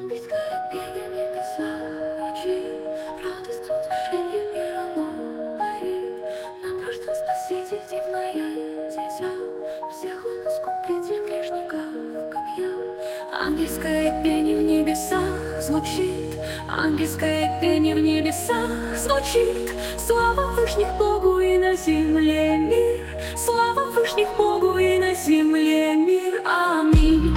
Ангельское пение в небесах звучит, радость утешение мира дарит. Нам рожден Спаситель, дивное дитя, всех он искупитель грешников, как я. Ангельское пение в небесах звучит, ангельское пение в небесах звучит. Слава Вышних Богу и на земле мир, слава Вышних Богу и на земле мир. Аминь.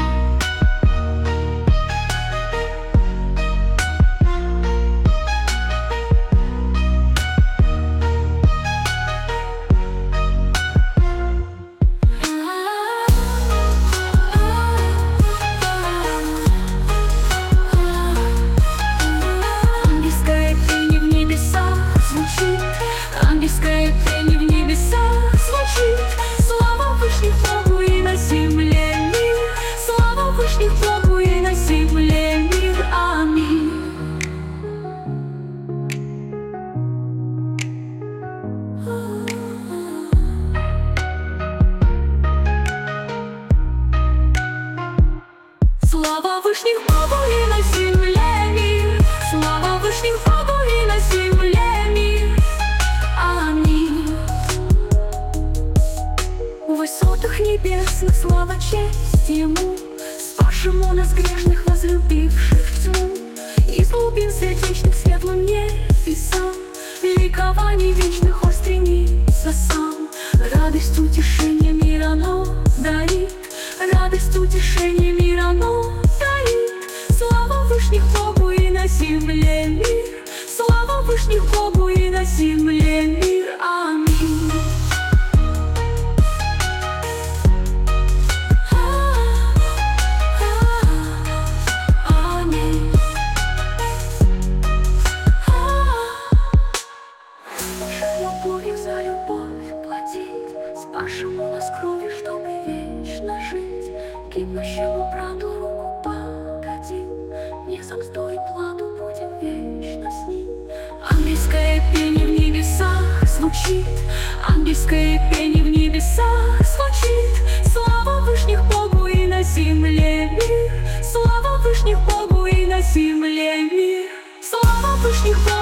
Ангельское пение в небесах звучит, слава Вышних Богу и на земле мир, слава Вышних Богу и на земле мир. Аминь. Слава Вышних Богу и на земле мир, слава Вышних Богу и на земле мир. Аминь. В высотах небесных слава честь Ему, спасшему нас грешных, возлюбивших тьму. Из глубин сердечных светлым небесам, ликований вечных он стремится сам. Радость утешения мир оно дарит, радость утешения мир оно дарит. Слава Вышних Богу и на земле мир, слава Вышних Богу и на земле мир. Аминь. Аминь. Любовь за любовь платить, спасшему нас кровью, чтобы вечно жить. Гибнущему правду руку погодим, не за мздой и плату будем вечно с ним. Ангельское пение в небесах звучит, ангельское пение в небесах звучит. Слава Вышних Богу и на земле мир, слава Вышних Богу и на земле мир, слава Вышних Богу.